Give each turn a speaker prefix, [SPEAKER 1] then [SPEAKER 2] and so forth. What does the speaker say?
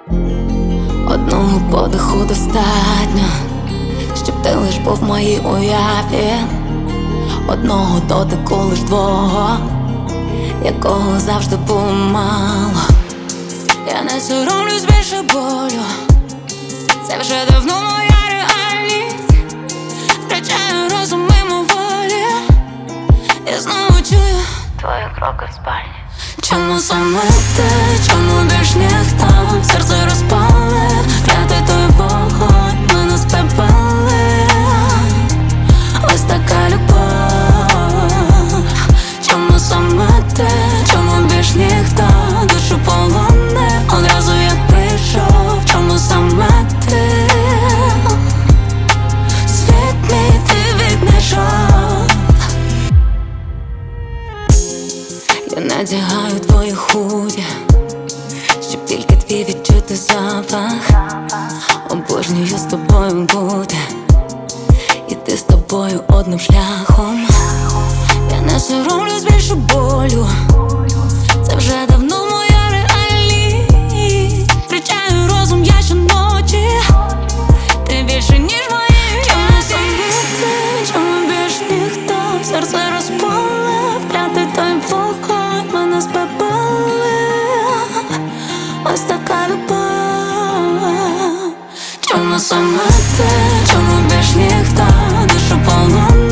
[SPEAKER 1] Одного подиху достатньо, щоб ти лиш був в моїй уяві. Одного дотику лиш твого, якого завжди було мало. Я не соромлюсь більше болю, це вже давно моя реальність. Втрачаю розум мимоволі, я знову чую твої кроки в спальні. Чому саме ти, чому більш ніхто? Серце розпалив, клятий той вогонь, мене спепелив. Ось така любов. Чому саме ти, чому більш ніхто? Душу полонив, одразу як прийшов. Чому саме ти? Світ мій ти віднайшов. Я надягаю твої худі, щоб тільки твій відчути запах. Обожнюю з тобою бути, іти з тобою одним шляхом. Я не соромлюсь більше болю, це вже давно моя реальність. Втрачаю розум я щоночі, ти більше ніж мої. Чому саме ти, чому більш ніхто? Серце розпалив, клятий той вогонь, мене спепелив. Ось така любов. Чому саме ти, чому більш ніхто? Душу полонив.